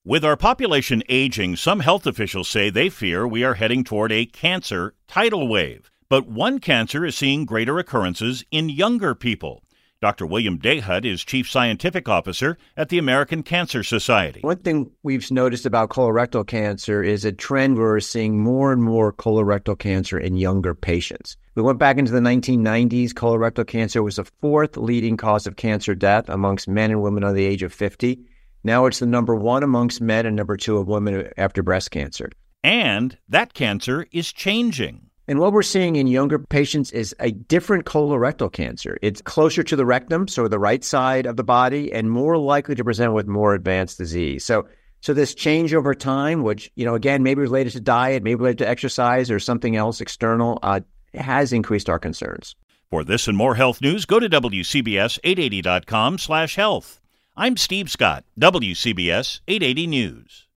With our population aging, some health officials say they fear we are heading toward a cancer tidal wave. But one cancer is seeing greater occurrences in younger people. Dr. William Dahut is Chief Scientific Officer at the American Cancer Society. One thing we've noticed about colorectal cancer is a trend where we're seeing more and more colorectal cancer in younger patients. We went back into the 1990s. Colorectal cancer was the fourth leading cause of cancer death amongst men and women under the age of 50. Now it's the number one amongst men and number two of women after breast cancer. And that cancer is changing. And what we're seeing in younger patients is a different colorectal cancer. It's closer to the rectum, so the right side of the body, and more likely to present with more advanced disease. So this change over time, which, again, maybe related to diet, maybe related to exercise or something else external, has increased our concerns. For this and more health news, go to WCBS880.com/health. I'm Steve Scott, WCBS 880 News.